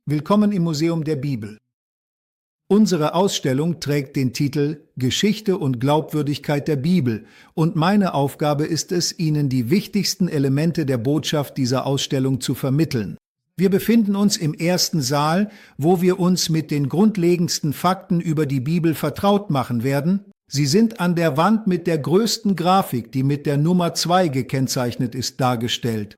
Willkommen im Museum der Bibel. Unsere Ausstellung trägt den Titel Geschichte und Glaubwürdigkeit der Bibel und meine Aufgabe ist es, Ihnen die wichtigsten Elemente der Botschaft dieser Ausstellung zu vermitteln. Wir befinden uns im ersten Saal, wo wir uns mit den grundlegendsten Fakten über die Bibel vertraut machen werden. Sie sind an der Wand mit der größten Grafik, die mit der Nummer 2 gekennzeichnet ist, dargestellt.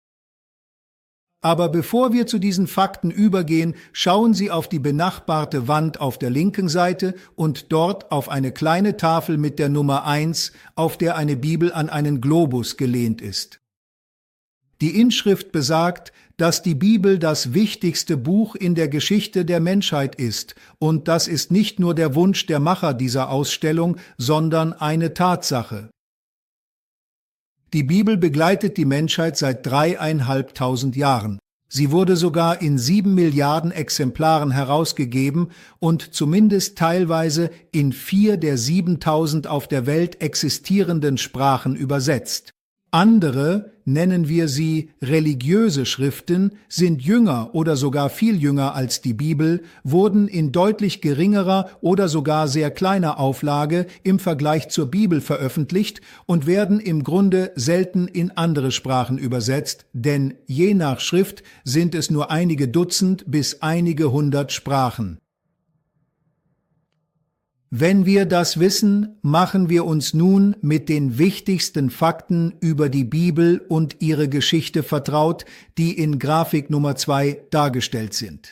Aber bevor wir zu diesen Fakten übergehen, schauen Sie auf die benachbarte Wand auf der linken Seite und dort auf eine kleine Tafel mit der Nummer 1, auf der eine Bibel an einen Globus gelehnt ist. Die Inschrift besagt, dass die Bibel das wichtigste Buch in der Geschichte der Menschheit ist, und das ist nicht nur der Wunsch der Macher dieser Ausstellung, sondern eine Tatsache. Die Bibel begleitet die Menschheit seit 3.500 Jahren. Sie wurde sogar in 7 Milliarden Exemplaren herausgegeben und zumindest teilweise in 4 der 7.000 auf der Welt existierenden Sprachen übersetzt. Andere, nennen wir sie religiöse Schriften, sind jünger oder sogar viel jünger als die Bibel, wurden in deutlich geringerer oder sogar sehr kleiner Auflage im Vergleich zur Bibel veröffentlicht und werden im Grunde selten in andere Sprachen übersetzt, denn je nach Schrift sind es nur einige Dutzend bis einige hundert Sprachen. Wenn wir das wissen, machen wir uns nun mit den wichtigsten Fakten über die Bibel und ihre Geschichte vertraut, die in Grafik Nummer 2 dargestellt sind.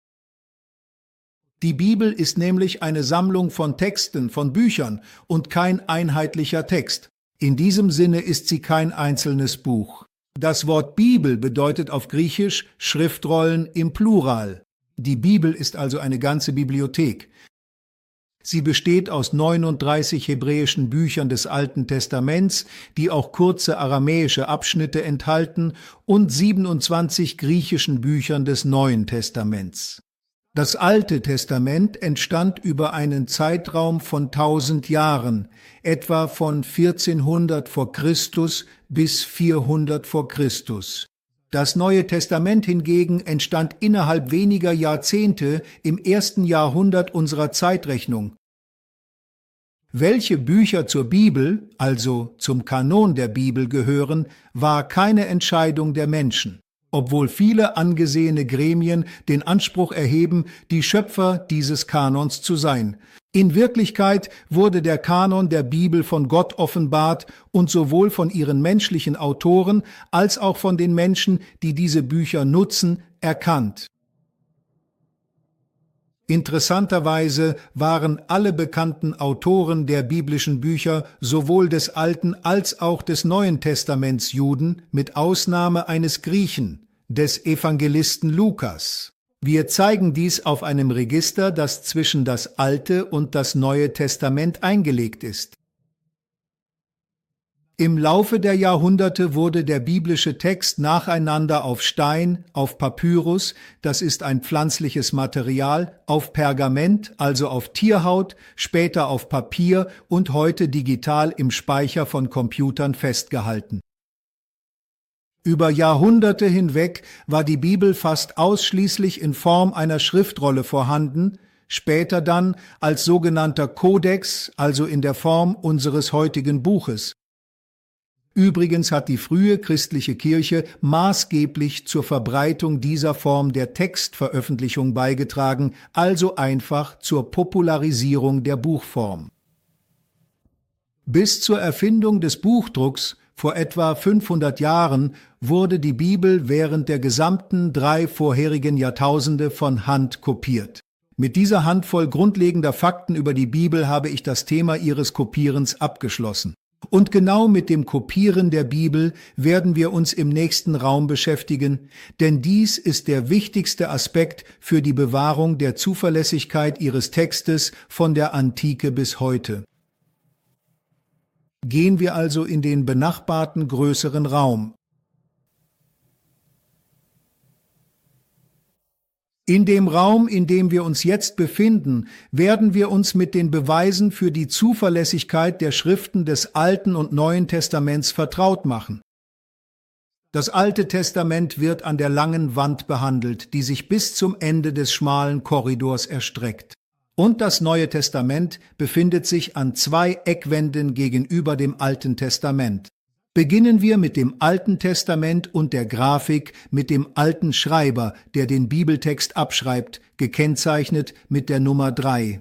Die Bibel ist nämlich eine Sammlung von Texten, von Büchern und kein einheitlicher Text. In diesem Sinne ist sie kein einzelnes Buch. Das Wort Bibel bedeutet auf Griechisch Schriftrollen im Plural. Die Bibel ist also eine ganze Bibliothek. Sie besteht aus 39 hebräischen Büchern des Alten Testaments, die auch kurze aramäische Abschnitte enthalten, und 27 griechischen Büchern des Neuen Testaments. Das Alte Testament entstand über einen Zeitraum von 1000 Jahren, etwa von 1400 vor Christus bis 400 vor Christus. Das Neue Testament hingegen entstand innerhalb weniger Jahrzehnte im 1. Jahrhundert unserer Zeitrechnung. Welche Bücher zur Bibel, also zum Kanon der Bibel, gehören, war keine Entscheidung der Menschen, obwohl viele angesehene Gremien den Anspruch erheben, die Schöpfer dieses Kanons zu sein. In Wirklichkeit wurde der Kanon der Bibel von Gott offenbart und sowohl von ihren menschlichen Autoren als auch von den Menschen, die diese Bücher nutzen, erkannt. Interessanterweise waren alle bekannten Autoren der biblischen Bücher sowohl des Alten als auch des Neuen Testaments Juden, mit Ausnahme eines Griechen, des Evangelisten Lukas. Wir zeigen dies auf einem Register, das zwischen das Alte und das Neue Testament eingelegt ist. Im Laufe der Jahrhunderte wurde der biblische Text nacheinander auf Stein, auf Papyrus, das ist ein pflanzliches Material, auf Pergament, also auf Tierhaut, später auf Papier und heute digital im Speicher von Computern festgehalten. Über Jahrhunderte hinweg war die Bibel fast ausschließlich in Form einer Schriftrolle vorhanden, später dann als sogenannter Kodex, also in der Form unseres heutigen Buches. Übrigens hat die frühe christliche Kirche maßgeblich zur Verbreitung dieser Form der Textveröffentlichung beigetragen, also einfach zur Popularisierung der Buchform. Bis zur Erfindung des Buchdrucks vor etwa 500 Jahren wurde die Bibel während der gesamten 3 vorherigen Jahrtausende von Hand kopiert. Mit dieser Handvoll grundlegender Fakten über die Bibel habe ich das Thema ihres Kopierens abgeschlossen. Und genau mit dem Kopieren der Bibel werden wir uns im nächsten Raum beschäftigen, denn dies ist der wichtigste Aspekt für die Bewahrung der Zuverlässigkeit ihres Textes von der Antike bis heute. Gehen wir also in den benachbarten größeren Raum. In dem Raum, in dem wir uns jetzt befinden, werden wir uns mit den Beweisen für die Zuverlässigkeit der Schriften des Alten und Neuen Testaments vertraut machen. Das Alte Testament wird an der langen Wand behandelt, die sich bis zum Ende des schmalen Korridors erstreckt. Und das Neue Testament befindet sich an zwei Eckwänden gegenüber dem Alten Testament. Beginnen wir mit dem Alten Testament und der Grafik mit dem alten Schreiber, der den Bibeltext abschreibt, gekennzeichnet mit der Nummer 3.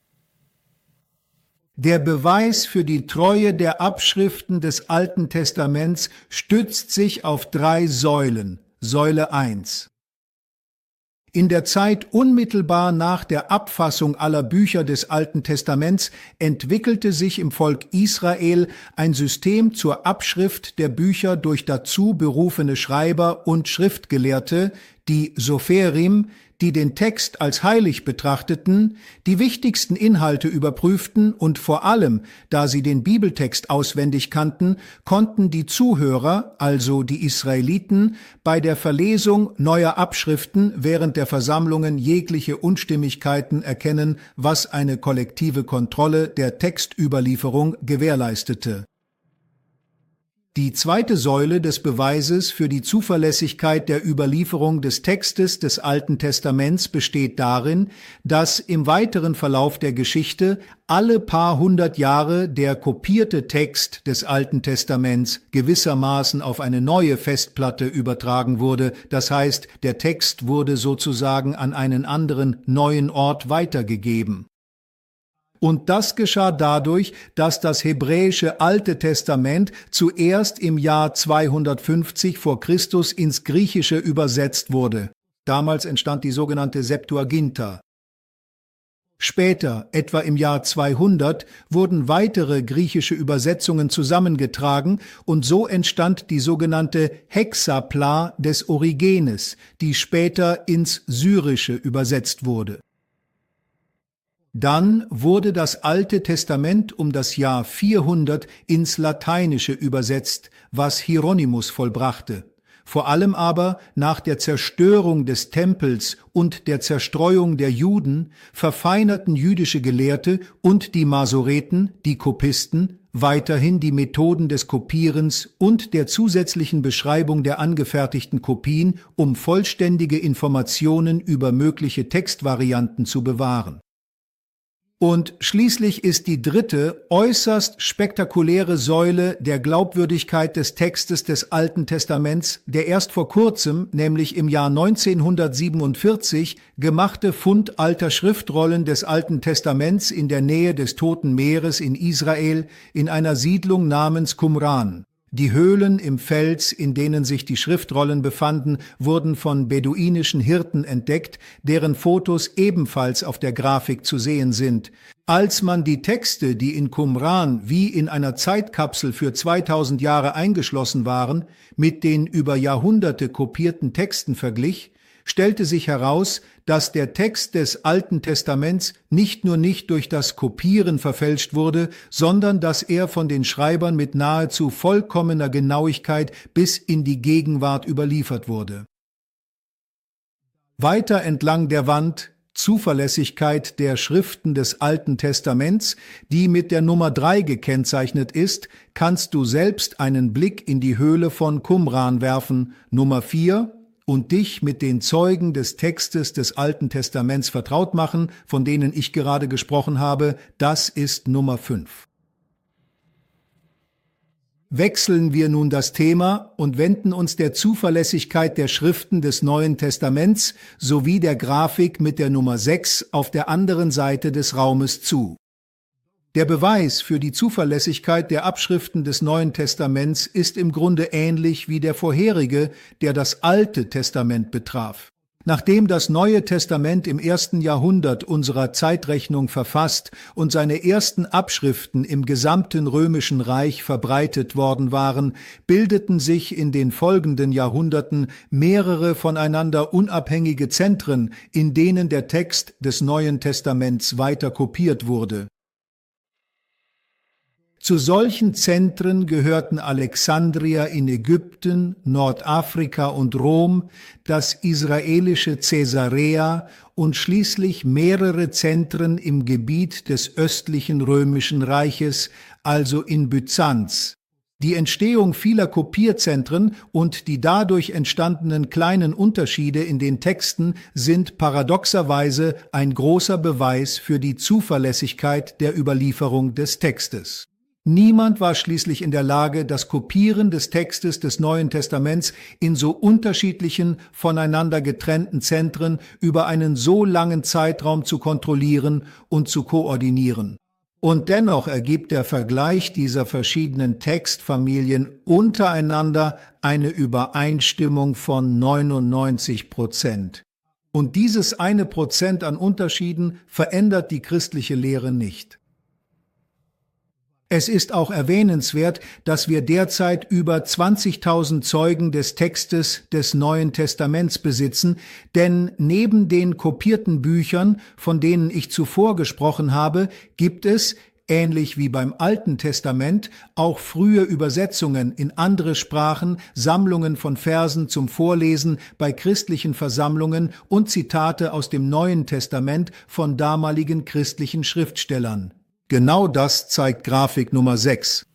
Der Beweis für die Treue der Abschriften des Alten Testaments stützt sich auf 3 Säulen. Säule 1. In der Zeit unmittelbar nach der Abfassung aller Bücher des Alten Testaments entwickelte sich im Volk Israel ein System zur Abschrift der Bücher durch dazu berufene Schreiber und Schriftgelehrte, die Sopherim, die den Text als heilig betrachteten, die wichtigsten Inhalte überprüften und vor allem, da sie den Bibeltext auswendig kannten, konnten die Zuhörer, also die Israeliten, bei der Verlesung neuer Abschriften während der Versammlungen jegliche Unstimmigkeiten erkennen, was eine kollektive Kontrolle der Textüberlieferung gewährleistete. Die zweite Säule des Beweises für die Zuverlässigkeit der Überlieferung des Textes des Alten Testaments besteht darin, dass im weiteren Verlauf der Geschichte alle paar hundert Jahre der kopierte Text des Alten Testaments gewissermaßen auf eine neue Festplatte übertragen wurde, das heißt, der Text wurde sozusagen an einen anderen neuen Ort weitergegeben. Und das geschah dadurch, dass das hebräische Alte Testament zuerst im Jahr 250 vor Christus ins Griechische übersetzt wurde. Damals entstand die sogenannte Septuaginta. Später, etwa im Jahr 200, wurden weitere griechische Übersetzungen zusammengetragen und so entstand die sogenannte Hexapla des Origenes, die später ins Syrische übersetzt wurde. Dann wurde das Alte Testament um das Jahr 400 ins Lateinische übersetzt, was Hieronymus vollbrachte. Vor allem aber nach der Zerstörung des Tempels und der Zerstreuung der Juden verfeinerten jüdische Gelehrte und die Masoreten, die Kopisten, weiterhin die Methoden des Kopierens und der zusätzlichen Beschreibung der angefertigten Kopien, um vollständige Informationen über mögliche Textvarianten zu bewahren. Und schließlich ist die dritte, äußerst spektakuläre Säule der Glaubwürdigkeit des Textes des Alten Testaments der erst vor kurzem, nämlich im Jahr 1947, gemachte Fund alter Schriftrollen des Alten Testaments in der Nähe des Toten Meeres in Israel in einer Siedlung namens Qumran. Die Höhlen im Fels, in denen sich die Schriftrollen befanden, wurden von beduinischen Hirten entdeckt, deren Fotos ebenfalls auf der Grafik zu sehen sind. Als man die Texte, die in Qumran wie in einer Zeitkapsel für 2000 Jahre eingeschlossen waren, mit den über Jahrhunderte kopierten Texten verglich, stellte sich heraus, dass der Text des Alten Testaments nicht nur nicht durch das Kopieren verfälscht wurde, sondern dass er von den Schreibern mit nahezu vollkommener Genauigkeit bis in die Gegenwart überliefert wurde. Weiter entlang der Wand Zuverlässigkeit der Schriften des Alten Testaments, die mit der Nummer 3 gekennzeichnet ist, kannst du selbst einen Blick in die Höhle von Qumran werfen, Nummer 4, und dich mit den Zeugen des Textes des Alten Testaments vertraut machen, von denen ich gerade gesprochen habe, das ist Nummer 5. Wechseln wir nun das Thema und wenden uns der Zuverlässigkeit der Schriften des Neuen Testaments sowie der Grafik mit der Nummer 6 auf der anderen Seite des Raumes zu. Der Beweis für die Zuverlässigkeit der Abschriften des Neuen Testaments ist im Grunde ähnlich wie der vorherige, der das Alte Testament betraf. Nachdem das Neue Testament im 1. Jahrhundert unserer Zeitrechnung verfasst und seine ersten Abschriften im gesamten Römischen Reich verbreitet worden waren, bildeten sich in den folgenden Jahrhunderten mehrere voneinander unabhängige Zentren, in denen der Text des Neuen Testaments weiter kopiert wurde. Zu solchen Zentren gehörten Alexandria in Ägypten, Nordafrika und Rom, das israelische Caesarea und schließlich mehrere Zentren im Gebiet des östlichen Römischen Reiches, also in Byzanz. Die Entstehung vieler Kopierzentren und die dadurch entstandenen kleinen Unterschiede in den Texten sind paradoxerweise ein großer Beweis für die Zuverlässigkeit der Überlieferung des Textes. Niemand war schließlich in der Lage, das Kopieren des Textes des Neuen Testaments in so unterschiedlichen, voneinander getrennten Zentren über einen so langen Zeitraum zu kontrollieren und zu koordinieren. Und dennoch ergibt der Vergleich dieser verschiedenen Textfamilien untereinander eine Übereinstimmung von 99%. Und dieses 1% an Unterschieden verändert die christliche Lehre nicht. Es ist auch erwähnenswert, dass wir derzeit über 20.000 Zeugen des Textes des Neuen Testaments besitzen, denn neben den kopierten Büchern, von denen ich zuvor gesprochen habe, gibt es, ähnlich wie beim Alten Testament, auch frühe Übersetzungen in andere Sprachen, Sammlungen von Versen zum Vorlesen bei christlichen Versammlungen und Zitate aus dem Neuen Testament von damaligen christlichen Schriftstellern. Genau das zeigt Grafik Nummer 6.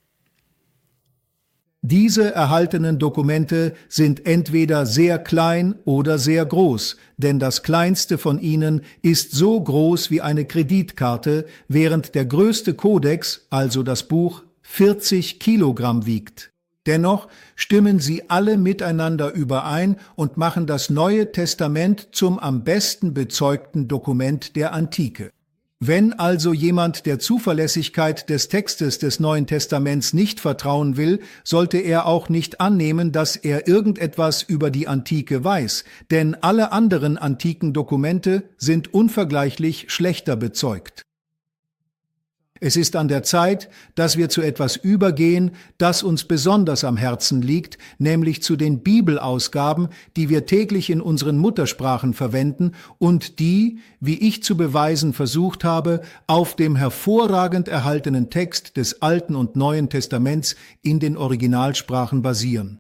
Diese erhaltenen Dokumente sind entweder sehr klein oder sehr groß, denn das kleinste von ihnen ist so groß wie eine Kreditkarte, während der größte Kodex, also das Buch, 40 Kilogramm wiegt. Dennoch stimmen sie alle miteinander überein und machen das Neue Testament zum am besten bezeugten Dokument der Antike. Wenn also jemand der Zuverlässigkeit des Textes des Neuen Testaments nicht vertrauen will, sollte er auch nicht annehmen, dass er irgendetwas über die Antike weiß, denn alle anderen antiken Dokumente sind unvergleichlich schlechter bezeugt. Es ist an der Zeit, dass wir zu etwas übergehen, das uns besonders am Herzen liegt, nämlich zu den Bibelausgaben, die wir täglich in unseren Muttersprachen verwenden und die, wie ich zu beweisen versucht habe, auf dem hervorragend erhaltenen Text des Alten und Neuen Testaments in den Originalsprachen basieren.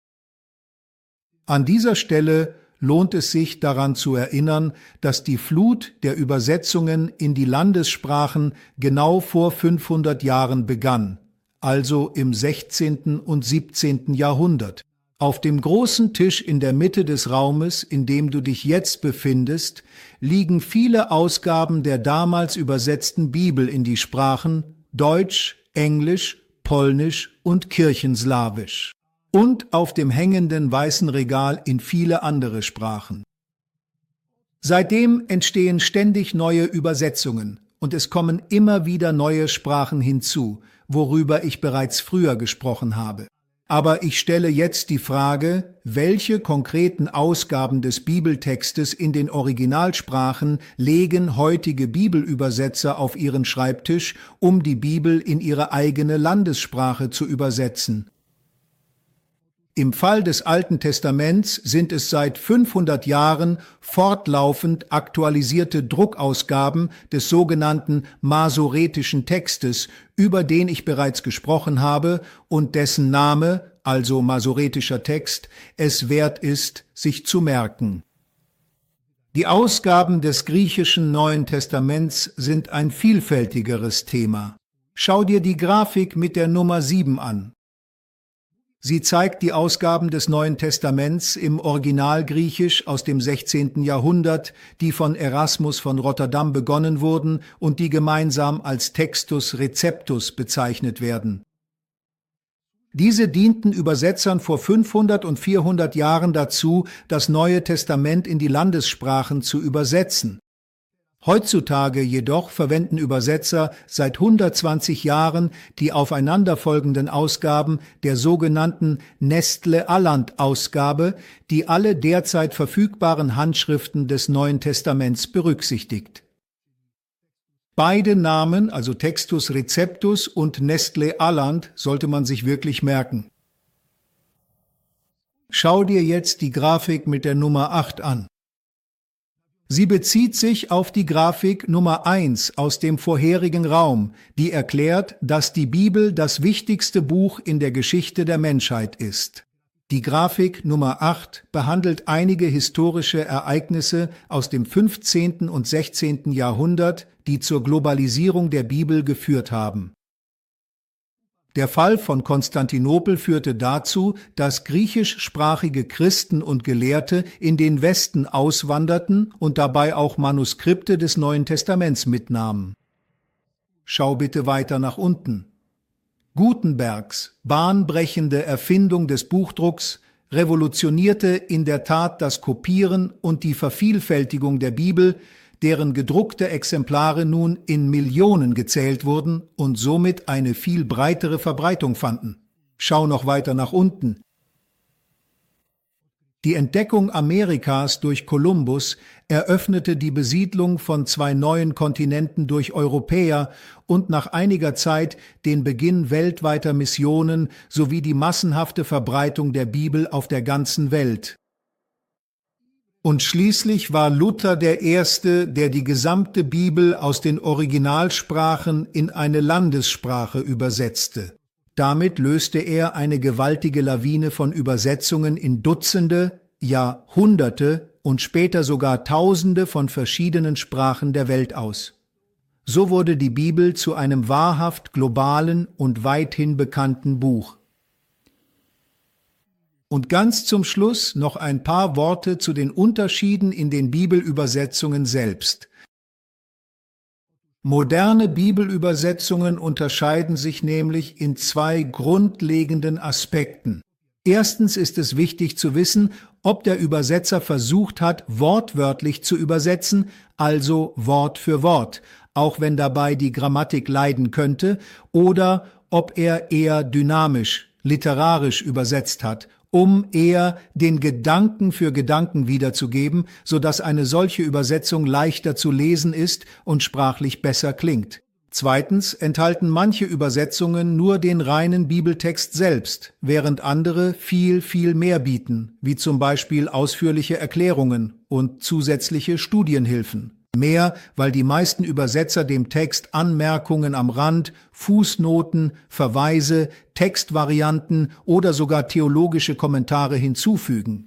An dieser Stelle lohnt es sich daran zu erinnern, dass die Flut der Übersetzungen in die Landessprachen genau vor 500 Jahren begann, also im 16. und 17. Jahrhundert. Auf dem großen Tisch in der Mitte des Raumes, in dem du dich jetzt befindest, liegen viele Ausgaben der damals übersetzten Bibel in die Sprachen Deutsch, Englisch, Polnisch und Kirchenslawisch. Und auf dem hängenden weißen Regal in viele andere Sprachen. Seitdem entstehen ständig neue Übersetzungen und es kommen immer wieder neue Sprachen hinzu, worüber ich bereits früher gesprochen habe. Aber ich stelle jetzt die Frage, welche konkreten Ausgaben des Bibeltextes in den Originalsprachen legen heutige Bibelübersetzer auf ihren Schreibtisch, um die Bibel in ihre eigene Landessprache zu übersetzen? Im Fall des Alten Testaments sind es seit 500 Jahren fortlaufend aktualisierte Druckausgaben des sogenannten masoretischen Textes, über den ich bereits gesprochen habe und dessen Name, also masoretischer Text, es wert ist, sich zu merken. Die Ausgaben des griechischen Neuen Testaments sind ein vielfältigeres Thema. Schau dir die Grafik mit der Nummer 7 an. Sie zeigt die Ausgaben des Neuen Testaments im Originalgriechisch aus dem 16. Jahrhundert, die von Erasmus von Rotterdam begonnen wurden und die gemeinsam als Textus Receptus bezeichnet werden. Diese dienten Übersetzern vor 500 und 400 Jahren dazu, das Neue Testament in die Landessprachen zu übersetzen. Heutzutage jedoch verwenden Übersetzer seit 120 Jahren die aufeinanderfolgenden Ausgaben der sogenannten Nestle-Aland-Ausgabe, die alle derzeit verfügbaren Handschriften des Neuen Testaments berücksichtigt. Beide Namen, also Textus Receptus und Nestle-Aland, sollte man sich wirklich merken. Schau dir jetzt die Grafik mit der Nummer 8 an. Sie bezieht sich auf die Grafik Nummer 1 aus dem vorherigen Raum, die erklärt, dass die Bibel das wichtigste Buch in der Geschichte der Menschheit ist. Die Grafik Nummer 8 behandelt einige historische Ereignisse aus dem 15. und 16. Jahrhundert, die zur Globalisierung der Bibel geführt haben. Der Fall von Konstantinopel führte dazu, dass griechischsprachige Christen und Gelehrte in den Westen auswanderten und dabei auch Manuskripte des Neuen Testaments mitnahmen. Schau bitte weiter nach unten. Gutenbergs bahnbrechende Erfindung des Buchdrucks revolutionierte in der Tat das Kopieren und die Vervielfältigung der Bibel, deren gedruckte Exemplare nun in Millionen gezählt wurden und somit eine viel breitere Verbreitung fanden. Schau noch weiter nach unten. Die Entdeckung Amerikas durch Kolumbus eröffnete die Besiedlung von 2 neuen Kontinenten durch Europäer und nach einiger Zeit den Beginn weltweiter Missionen sowie die massenhafte Verbreitung der Bibel auf der ganzen Welt. Und schließlich war Luther der Erste, der die gesamte Bibel aus den Originalsprachen in eine Landessprache übersetzte. Damit löste er eine gewaltige Lawine von Übersetzungen in Dutzende, ja Hunderte und später sogar Tausende von verschiedenen Sprachen der Welt aus. So wurde die Bibel zu einem wahrhaft globalen und weithin bekannten Buch. Und ganz zum Schluss noch ein paar Worte zu den Unterschieden in den Bibelübersetzungen selbst. Moderne Bibelübersetzungen unterscheiden sich nämlich in 2 grundlegenden Aspekten. Erstens ist es wichtig zu wissen, ob der Übersetzer versucht hat, wortwörtlich zu übersetzen, also Wort für Wort, auch wenn dabei die Grammatik leiden könnte, oder ob er eher dynamisch, literarisch übersetzt hat, um eher den Gedanken für Gedanken wiederzugeben, sodass eine solche Übersetzung leichter zu lesen ist und sprachlich besser klingt. Zweitens enthalten manche Übersetzungen nur den reinen Bibeltext selbst, während andere viel, viel mehr bieten, wie zum Beispiel ausführliche Erklärungen und zusätzliche Studienhilfen. Mehr, weil die meisten Übersetzer dem Text Anmerkungen am Rand, Fußnoten, Verweise, Textvarianten oder sogar theologische Kommentare hinzufügen.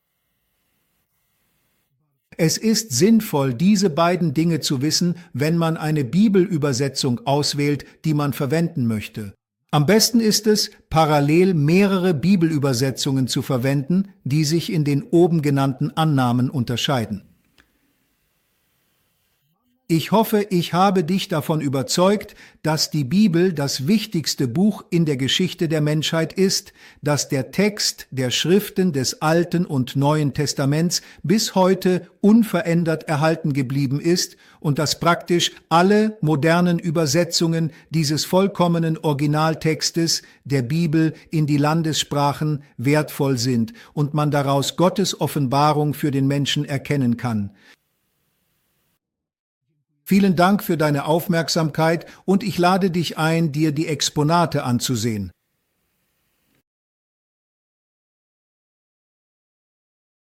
Es ist sinnvoll, diese beiden Dinge zu wissen, wenn man eine Bibelübersetzung auswählt, die man verwenden möchte. Am besten ist es, parallel mehrere Bibelübersetzungen zu verwenden, die sich in den oben genannten Annahmen unterscheiden. Ich hoffe, ich habe dich davon überzeugt, dass die Bibel das wichtigste Buch in der Geschichte der Menschheit ist, dass der Text der Schriften des Alten und Neuen Testaments bis heute unverändert erhalten geblieben ist und dass praktisch alle modernen Übersetzungen dieses vollkommenen Originaltextes der Bibel in die Landessprachen wertvoll sind und man daraus Gottes Offenbarung für den Menschen erkennen kann. Vielen Dank für deine Aufmerksamkeit und ich lade dich ein, dir die Exponate anzusehen.